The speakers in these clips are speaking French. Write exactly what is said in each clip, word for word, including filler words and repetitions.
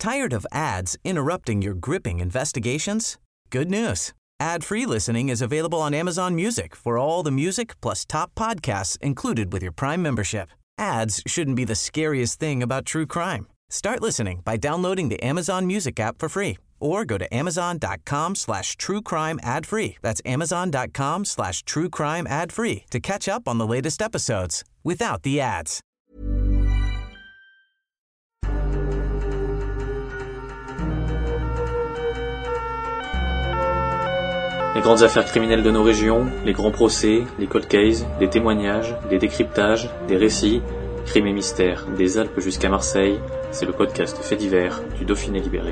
Tired of ads interrupting your gripping investigations? Good news. Ad-free listening is available on Amazon Music for all the music plus top podcasts included with your Prime membership. Ads shouldn't be the scariest thing about true crime. Start listening by downloading the Amazon Music app for free or go to amazon.com slash true crime ad free. That's amazon.com slash true crime ad free to catch up on the latest episodes without the ads. Les grandes affaires criminelles de nos régions, les grands procès, les cold cases, des témoignages, des décryptages, des récits, crimes et mystères, des Alpes jusqu'à Marseille, c'est le podcast Faits divers du Dauphiné libéré.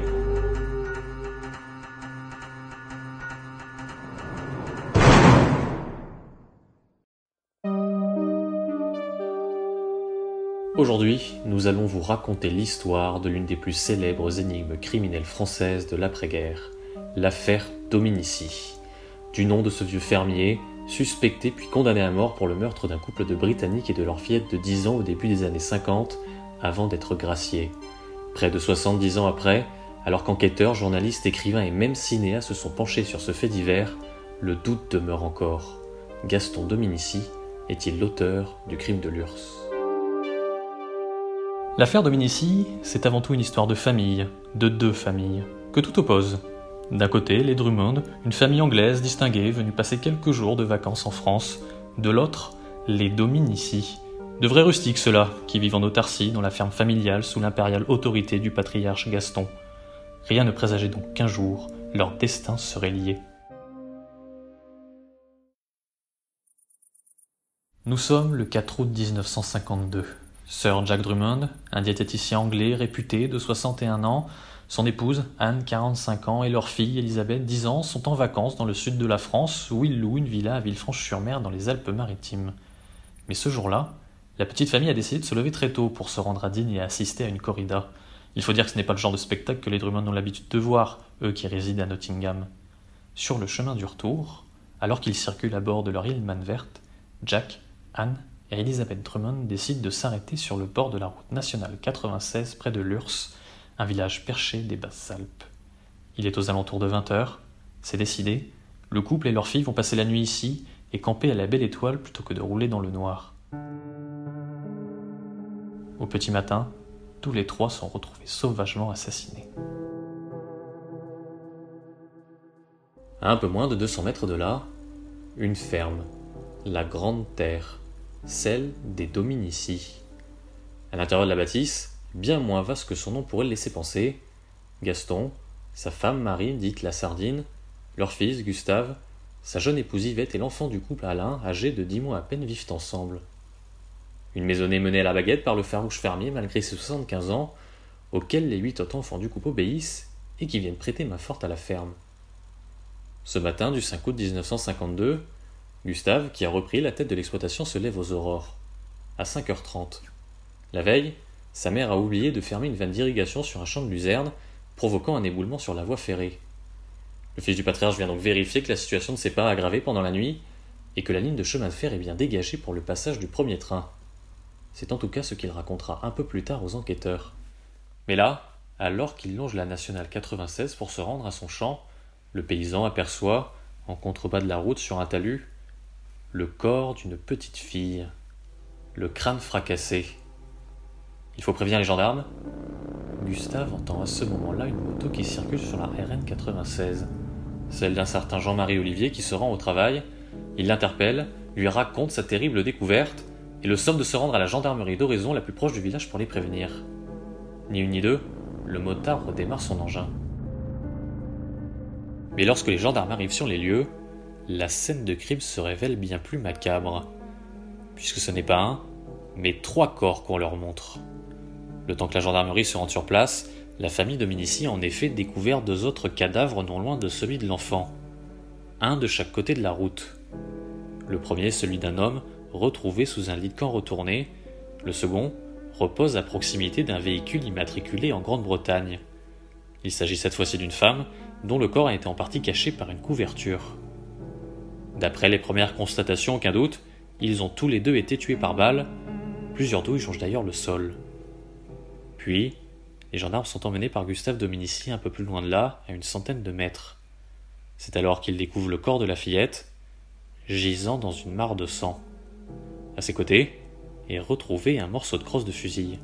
Aujourd'hui, nous allons vous raconter l'histoire de l'une des plus célèbres énigmes criminelles françaises de l'après-guerre, l'affaire Dominici. Du nom de ce vieux fermier, suspecté puis condamné à mort pour le meurtre d'un couple de Britanniques et de leur fillette de dix ans au début des années cinquante, avant d'être gracié. Près de soixante-dix ans après, alors qu'enquêteurs, journalistes, écrivains et même cinéastes se sont penchés sur ce fait divers, le doute demeure encore. Gaston Dominici est-il l'auteur du crime de l'U R S S ? L'affaire Dominici, c'est avant tout une histoire de famille, de deux familles, que tout oppose. D'un côté, les Drummond, une famille anglaise distinguée venue passer quelques jours de vacances en France. De l'autre, les Dominici, de vrais rustiques ceux-là, qui vivent en autarcie dans la ferme familiale sous l'impériale autorité du patriarche Gaston. Rien ne présageait donc qu'un jour, leur destin serait lié. Nous sommes le quatre août dix-neuf cent cinquante-deux. Sir Jack Drummond, un diététicien anglais réputé de soixante et un ans, son épouse, Anne, quarante-cinq ans, et leur fille, Elisabeth, dix ans, sont en vacances dans le sud de la France, où ils louent une villa à Villefranche-sur-Mer dans les Alpes-Maritimes. Mais ce jour-là, la petite famille a décidé de se lever très tôt pour se rendre à Digne et assister à une corrida. Il faut dire que ce n'est pas le genre de spectacle que les Drummond ont l'habitude de voir, eux qui résident à Nottingham. Sur le chemin du retour, alors qu'ils circulent à bord de leur Hillman verte, Jack, Anne et Elisabeth Drummond décident de s'arrêter sur le bord de la route nationale quatre-vingt-seize près de Lurs, un village perché des Basses-Alpes. Il est aux alentours de vingt heures, c'est décidé, le couple et leur fille vont passer la nuit ici et camper à la belle étoile plutôt que de rouler dans le noir. Au petit matin, tous les trois sont retrouvés sauvagement assassinés. À un peu moins de deux cents mètres de là, une ferme, la Grande Terre, celle des Dominici. À l'intérieur de la bâtisse, bien moins vaste que son nom pourrait le laisser penser, Gaston, sa femme Marie, dite la Sardine, leur fils Gustave, sa jeune épouse Yvette et l'enfant du couple Alain, âgé de dix mois à peine, vivent ensemble. Une maisonnée menée à la baguette par le farouche fermier malgré ses soixante-quinze ans, auquel les huit autres enfants du couple obéissent et qui viennent prêter main forte à la ferme. Ce matin du cinq août dix-neuf cent cinquante-deux, Gustave, qui a repris la tête de l'exploitation, se lève aux aurores, à cinq heures trente. La veille, sa mère a oublié de fermer une vanne d'irrigation sur un champ de luzerne, provoquant un éboulement sur la voie ferrée. Le fils du patriarche vient donc vérifier que la situation ne s'est pas aggravée pendant la nuit et que la ligne de chemin de fer est bien dégagée pour le passage du premier train. C'est en tout cas ce qu'il racontera un peu plus tard aux enquêteurs. Mais là, alors qu'il longe la nationale quatre-vingt-seize pour se rendre à son champ, le paysan aperçoit, en contrebas de la route sur un talus, le corps d'une petite fille, le crâne fracassé. Il faut prévenir les gendarmes. Gustave entend à ce moment-là une moto qui circule sur la R N quatre-vingt-seize. Celle d'un certain Jean-Marie Olivier qui se rend au travail. Il l'interpelle, lui raconte sa terrible découverte et le somme de se rendre à la gendarmerie d'Oraison la plus proche du village pour les prévenir. Ni une ni deux, le motard redémarre son engin. Mais lorsque les gendarmes arrivent sur les lieux, la scène de crime se révèle bien plus macabre, puisque ce n'est pas un, mais trois corps qu'on leur montre. Le temps que la gendarmerie se rende sur place, la famille Dominici a en effet découvert deux autres cadavres non loin de celui de l'enfant, un de chaque côté de la route. Le premier, celui d'un homme, retrouvé sous un lit de camp retourné. Le second repose à proximité d'un véhicule immatriculé en Grande-Bretagne. Il s'agit cette fois-ci d'une femme, dont le corps a été en partie caché par une couverture. D'après les premières constatations, aucun doute, ils ont tous les deux été tués par balle. Plusieurs douilles jonchent d'ailleurs le sol. Puis, Les gendarmes sont emmenés par Gustave Dominici un peu plus loin de là, à une centaine de mètres. C'est alors qu'ils découvrent le corps de la fillette, gisant dans une mare de sang. À ses côtés est retrouvé un morceau de crosse de fusil.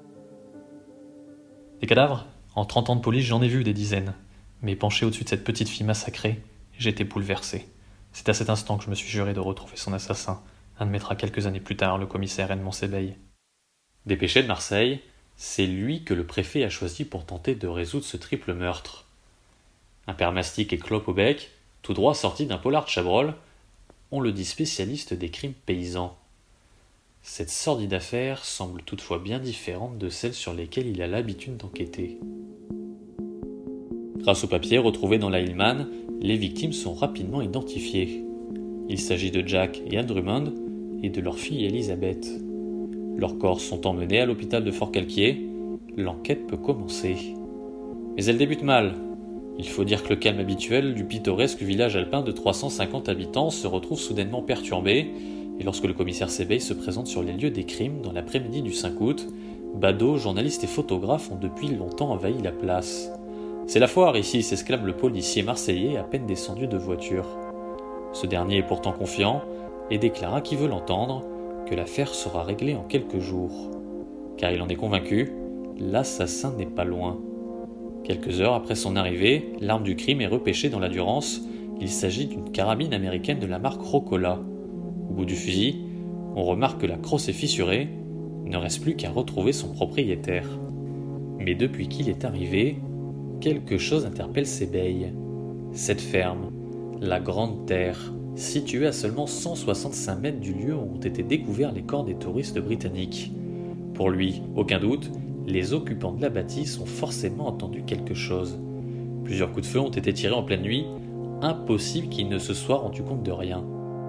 Des cadavres ? En trente ans de police, j'en ai vu des dizaines. Mais penché au-dessus de cette petite fille massacrée, j'étais bouleversé. C'est à cet instant que je me suis juré de retrouver son assassin, admettra quelques années plus tard le commissaire Edmond Sébeil. Dépêché de Marseille, c'est lui que le préfet a choisi pour tenter de résoudre ce triple meurtre. Un père mastic et clope au bec, tout droit sorti d'un polar de Chabrol, on le dit spécialiste des crimes paysans. Cette sordide affaire semble toutefois bien différente de celles sur lesquelles il a l'habitude d'enquêter. Grâce aux papiers retrouvés dans la Hillman, les victimes sont rapidement identifiées. Il s'agit de Jack et Anne Drummond et de leur fille Elisabeth. Leurs corps sont emmenés à l'hôpital de Fort-Calquier. L'enquête peut commencer. Mais elle débute mal. Il faut dire que le calme habituel du pittoresque village alpin de trois cent cinquante habitants se retrouve soudainement perturbé, et lorsque le commissaire Sébeil se présente sur les lieux des crimes dans l'après-midi du cinq août, badauds, journalistes et photographes ont depuis longtemps envahi la place. C'est la foire ici, s'exclame le policier marseillais à peine descendu de voiture. Ce dernier est pourtant confiant et déclara à qui veut l'entendre que l'affaire sera réglée en quelques jours. Car il en est convaincu, l'assassin n'est pas loin. Quelques heures après son arrivée, l'arme du crime est repêchée dans la Durance. Il s'agit d'une carabine américaine de la marque Rocola. Au bout du fusil, on remarque que la crosse est fissurée. Il ne reste plus qu'à retrouver son propriétaire. Mais depuis qu'il est arrivé, quelque chose interpelle Sébeil. Cette ferme, la Grande Terre, située à seulement cent soixante-cinq mètres du lieu où ont été découverts les corps des touristes britanniques. Pour lui, aucun doute, les occupants de la bâtisse ont forcément entendu quelque chose. Plusieurs coups de feu ont été tirés en pleine nuit, impossible qu'ils ne se soient rendus compte de rien.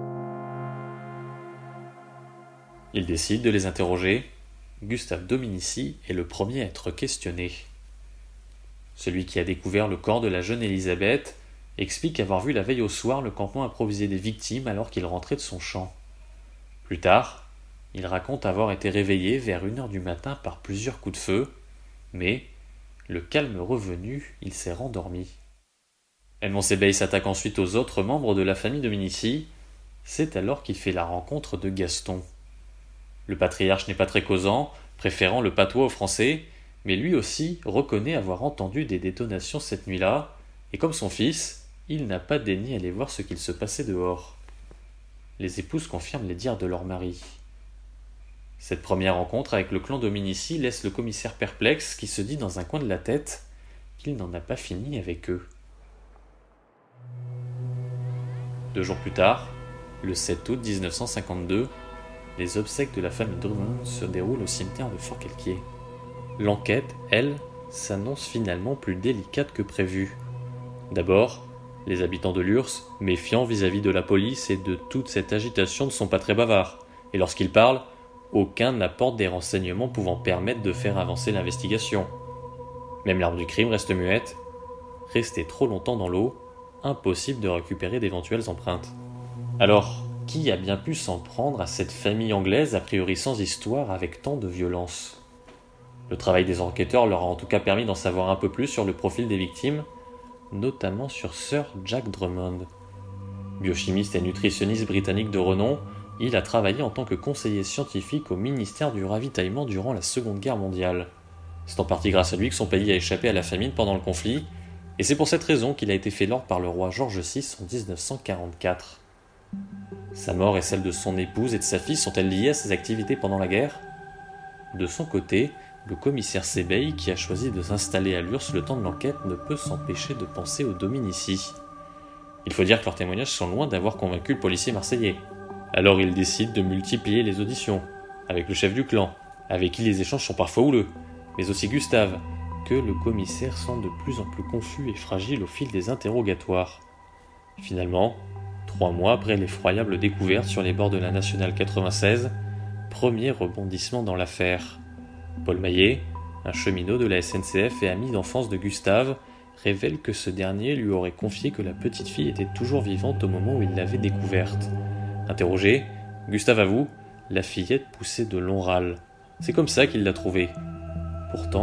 Il décide de les interroger. Gustave Dominici est le premier à être questionné. Celui qui a découvert le corps de la jeune Elisabeth explique avoir vu la veille au soir le campement improvisé des victimes alors qu'il rentrait de son champ. Plus tard, il raconte avoir été réveillé vers une heure du matin par plusieurs coups de feu, mais, le calme revenu, il s'est rendormi. Edmond Sébeil s'attaque ensuite aux autres membres de la famille Dominici. C'est alors qu'il fait la rencontre de Gaston. Le patriarche n'est pas très causant, préférant le patois au français, mais lui aussi reconnaît avoir entendu des détonations cette nuit-là, et comme son fils, il n'a pas daigné aller voir ce qu'il se passait dehors. Les épouses confirment les dires de leur mari. Cette première rencontre avec le clan Dominici laisse le commissaire perplexe qui se dit dans un coin de la tête qu'il n'en a pas fini avec eux. Deux jours plus tard, le sept août dix-neuf cent cinquante-deux, les obsèques de la famille Drummond se déroulent au cimetière de Fort-Calquier. L'enquête, elle, s'annonce finalement plus délicate que prévu. D'abord, les habitants de Lurs, méfiants vis-à-vis de la police et de toute cette agitation, ne sont pas très bavards, et lorsqu'ils parlent, aucun n'apporte des renseignements pouvant permettre de faire avancer l'investigation. Même l'arme du crime reste muette. Restée trop longtemps dans l'eau, impossible de récupérer d'éventuelles empreintes. Alors, qui a bien pu s'en prendre à cette famille anglaise a priori sans histoire avec tant de violence ? Le travail des enquêteurs leur a en tout cas permis d'en savoir un peu plus sur le profil des victimes, notamment sur Sir Jack Drummond. Biochimiste et nutritionniste britannique de renom, il a travaillé en tant que conseiller scientifique au ministère du Ravitaillement durant la Seconde Guerre mondiale. C'est en partie grâce à lui que son pays a échappé à la famine pendant le conflit, et c'est pour cette raison qu'il a été fait lord par le roi George six en dix-neuf cent quarante-quatre. Sa mort et celle de son épouse et de sa fille sont-elles liées à ses activités pendant la guerre ? De son côté, le commissaire Sébeil, qui a choisi de s'installer à Lurs le temps de l'enquête, ne peut s'empêcher de penser aux Dominici. Il faut dire que leurs témoignages sont loin d'avoir convaincu le policier marseillais. Alors il décide de multiplier les auditions, avec le chef du clan, avec qui les échanges sont parfois houleux, mais aussi Gustave, que le commissaire sent de plus en plus confus et fragile au fil des interrogatoires. Finalement, trois mois après l'effroyable découverte sur les bords de la Nationale quatre-vingt-seize, premier rebondissement dans l'affaire. Paul Maillet, un cheminot de la S N C F et ami d'enfance de Gustave, révèle que ce dernier lui aurait confié que la petite fille était toujours vivante au moment où il l'avait découverte. Interrogé, Gustave avoue, la fillette poussait de longs râles. C'est comme ça qu'il l'a trouvée. Pourtant,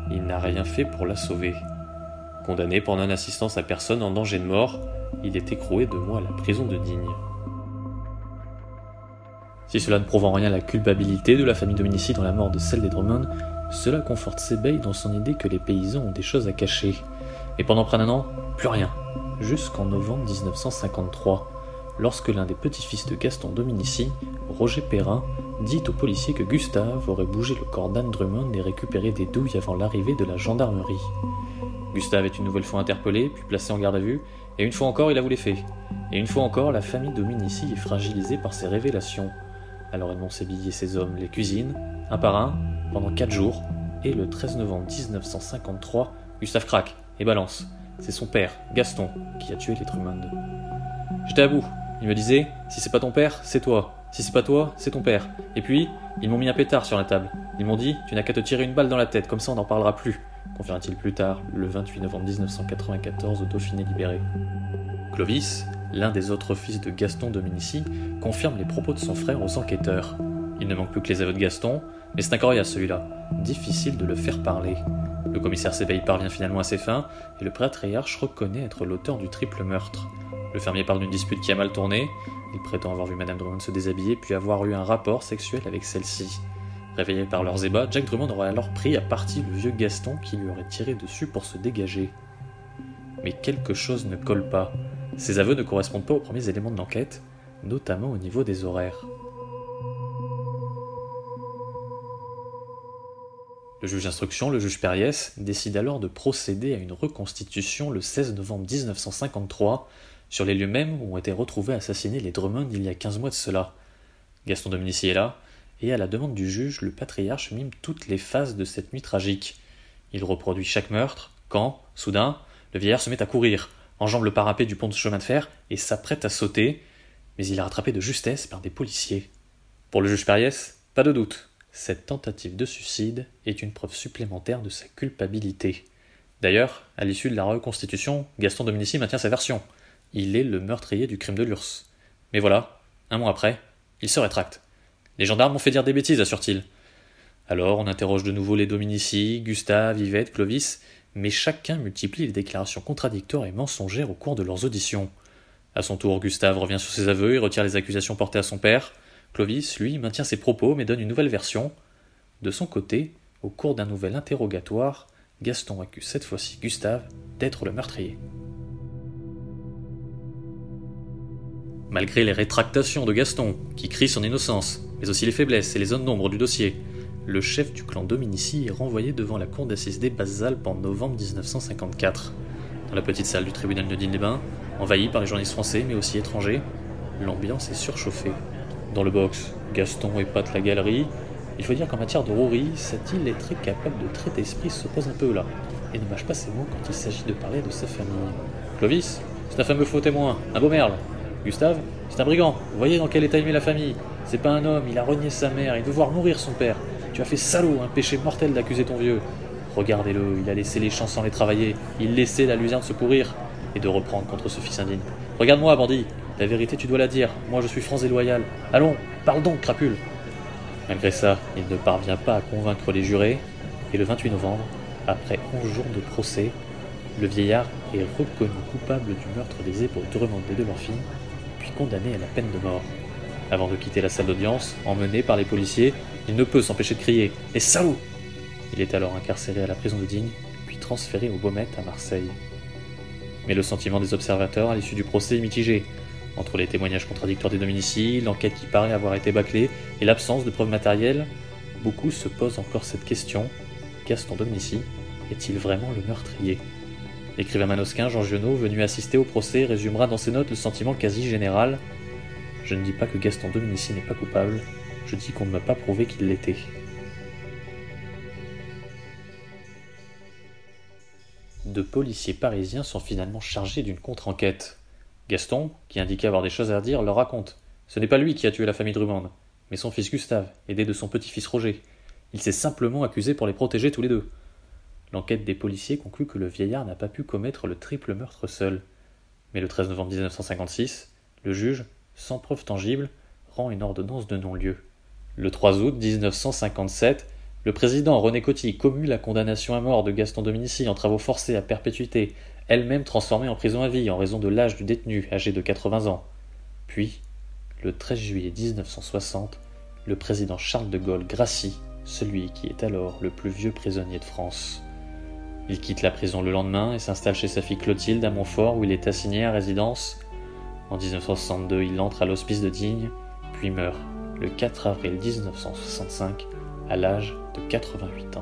il n'a rien fait pour la sauver. Condamné pour non-assistance à personne en danger de mort, il est écroué deux mois à la prison de Digne. Si cela ne prouve en rien la culpabilité de la famille Dominici dans la mort de celle des Drummond, cela conforte Sebeil dans son idée que les paysans ont des choses à cacher. Et pendant près d'un an, plus rien. Jusqu'en novembre dix-neuf cent cinquante-trois, lorsque l'un des petits-fils de Gaston Dominici, Roger Perrin, dit aux policiers que Gustave aurait bougé le corps d'Anne Drummond et récupéré des douilles avant l'arrivée de la gendarmerie. Gustave est une nouvelle fois interpellé, puis placé en garde à vue, et une fois encore il avoue les faits. Et une fois encore, la famille Dominici est fragilisée par ces révélations. Alors Edmond Sébilly et ses hommes les cuisinent, un par un, pendant quatre jours, et le treize novembre dix-neuf cent cinquante-trois, Gustave craque et balance. C'est son père, Gaston, qui a tué les Drummond. J'étais à bout. Il me disait, si c'est pas ton père, c'est toi. Si c'est pas toi, c'est ton père. Et puis, ils m'ont mis un pétard sur la table. Ils m'ont dit, tu n'as qu'à te tirer une balle dans la tête, comme ça on n'en parlera plus, confiera-t-il plus tard, le vingt-huit novembre dix-neuf cent quatre-vingt-quatorze, au Dauphiné libéré. Clovis, l'un des autres fils de Gaston Dominici, confirme les propos de son frère aux enquêteurs. Il ne manque plus que les aveux de Gaston, mais c'est un coriace celui-là. Difficile de le faire parler. Le commissaire Sebeil parvient finalement à ses fins, et le patriarche reconnaît être l'auteur du triple meurtre. Le fermier parle d'une dispute qui a mal tourné. Il prétend avoir vu Madame Drummond se déshabiller, puis avoir eu un rapport sexuel avec celle-ci. Réveillé par leurs ébats, Jack Drummond aurait alors pris à partie le vieux Gaston qui lui aurait tiré dessus pour se dégager. Mais quelque chose ne colle pas. Ces aveux ne correspondent pas aux premiers éléments de l'enquête, notamment au niveau des horaires. Le juge d'instruction, le juge Périès, décide alors de procéder à une reconstitution le seize novembre dix-neuf cent cinquante-trois, sur les lieux mêmes où ont été retrouvés assassinés les Drummond il y a quinze mois de cela. Gaston Dominici est là, et à la demande du juge, le patriarche mime toutes les phases de cette nuit tragique. Il reproduit chaque meurtre, quand, soudain, le vieillard se met à courir, enjambe le parapet du pont de chemin de fer et s'apprête à sauter, mais il est rattrapé de justesse par des policiers. Pour le juge Périès, pas de doute, cette tentative de suicide est une preuve supplémentaire de sa culpabilité. D'ailleurs, à l'issue de la reconstitution, Gaston Dominici maintient sa version. Il est le meurtrier du crime de l'Urs. Mais voilà, un mois après, il se rétracte. Les gendarmes m'ont fait dire des bêtises, assure-t-il. Alors on interroge de nouveau les Dominici, Gustave, Yvette, Clovis, mais chacun multiplie les déclarations contradictoires et mensongères au cours de leurs auditions. À son tour, Gustave revient sur ses aveux et retire les accusations portées à son père. Clovis, lui, maintient ses propos mais donne une nouvelle version. De son côté, au cours d'un nouvel interrogatoire, Gaston accuse cette fois-ci Gustave d'être le meurtrier. Malgré les rétractations de Gaston, qui crie son innocence, mais aussi les faiblesses et les zones d'ombre du dossier, le chef du clan Dominici est renvoyé devant la cour d'assises des Basses-Alpes en novembre dix-neuf cent cinquante-quatre. Dans la petite salle du tribunal de Digne-les-Bains, envahie par les journalistes français mais aussi étrangers, l'ambiance est surchauffée. Dans le box, Gaston épate la galerie. Il faut dire qu'en matière de rouerie, cet illettré capable de traiter d'esprit se pose un peu là, et ne mâche pas ses mots quand il s'agit de parler de sa famille. Clovis, c'est un fameux faux témoin, un beau merle. Gustave, c'est un brigand, vous voyez dans quel état il met la famille. C'est pas un homme, il a renié sa mère, il veut voir mourir son père. Tu as fait salaud, un péché mortel d'accuser ton vieux. Regardez-le, il a laissé les champs sans les travailler, il laissait la luzerne se pourrir, et de reprendre contre ce fils indigne. Regarde-moi, bandit, la vérité tu dois la dire, moi je suis franc et loyal. Allons, parle donc, crapule. Malgré ça, il ne parvient pas à convaincre les jurés, et le vingt-huit novembre, après onze jours de procès, le vieillard est reconnu coupable du meurtre des époux Drummond et de leur fille, puis condamné à la peine de mort. Avant de quitter la salle d'audience, emmené par les policiers, il ne peut s'empêcher de crier « Et salaud !» Il est alors incarcéré à la prison de Digne, puis transféré au Baumettes à Marseille. Mais le sentiment des observateurs à l'issue du procès est mitigé. Entre les témoignages contradictoires des Dominici, l'enquête qui paraît avoir été bâclée et l'absence de preuves matérielles, beaucoup se posent encore cette question. Gaston Dominici est-il vraiment le meurtrier ? L'écrivain manosquin Jean Giono, venu assister au procès, résumera dans ses notes le sentiment quasi général. Je ne dis pas que Gaston Dominici n'est pas coupable, je dis qu'on ne m'a pas prouvé qu'il l'était. Deux policiers parisiens sont finalement chargés d'une contre-enquête. Gaston, qui indiquait avoir des choses à dire, leur raconte. Ce n'est pas lui qui a tué la famille Drummond, mais son fils Gustave, aidé de son petit-fils Roger. Il s'est simplement accusé pour les protéger tous les deux. L'enquête des policiers conclut que le vieillard n'a pas pu commettre le triple meurtre seul. Mais le treize novembre dix-neuf cent cinquante-six, le juge, sans preuve tangible, rend une ordonnance de non-lieu. Le trois août dix-neuf cent cinquante-sept, Le président René Coty commue la condamnation à mort de Gaston Dominici en travaux forcés à perpétuité, elle-même transformée en prison à vie en raison de l'âge du détenu, âgé de quatre-vingts ans. Puis, le treize juillet dix-neuf cent soixante, le président Charles de Gaulle gracie celui qui est alors le plus vieux prisonnier de France. Il quitte la prison le lendemain et s'installe chez sa fille Clotilde à Montfort où il est assigné à résidence. En dix-neuf cent soixante-deux, il entre à l'hospice de Digne, puis meurt le quatre avril dix-neuf cent soixante-cinq à l'âge de quatre-vingt-huit ans.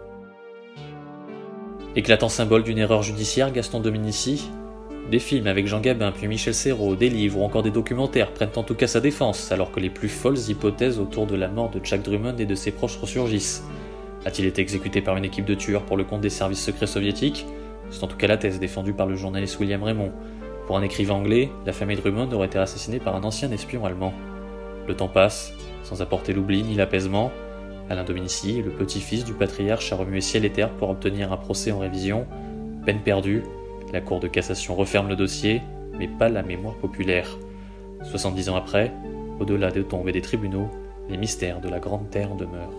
Éclatant symbole d'une erreur judiciaire, Gaston Dominici, des films avec Jean Gabin puis Michel Serrault, des livres ou encore des documentaires prennent en tout cas sa défense, alors que les plus folles hypothèses autour de la mort de Jack Drummond et de ses proches ressurgissent. A-t-il été exécuté par une équipe de tueurs pour le compte des services secrets soviétiques ? C'est en tout cas la thèse défendue par le journaliste William Raymond. Pour un écrivain anglais, la famille Drummond aurait été assassinée par un ancien espion allemand. Le temps passe, sans apporter l'oubli ni l'apaisement. Alain Dominici, le petit-fils du patriarche, a remué ciel et terre pour obtenir un procès en révision. Peine perdue, la Cour de cassation referme le dossier, mais pas la mémoire populaire. soixante-dix ans après, au-delà des tombes et des tribunaux, les mystères de la Grande Terre demeurent.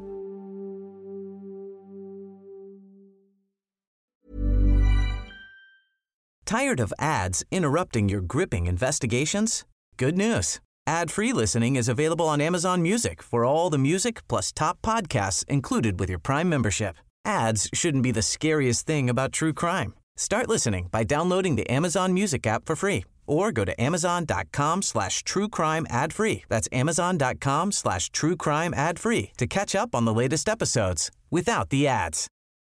Tired of ads interrupting your gripping investigations? Good news. Ad-free listening is available on Amazon Music for all the music plus top podcasts included with your Prime membership. Ads shouldn't be the scariest thing about true crime. Start listening by downloading the Amazon Music app for free or go to amazon.com slash true crime ad free. That's amazon.com slash true crime ad free to catch up on the latest episodes without the ads.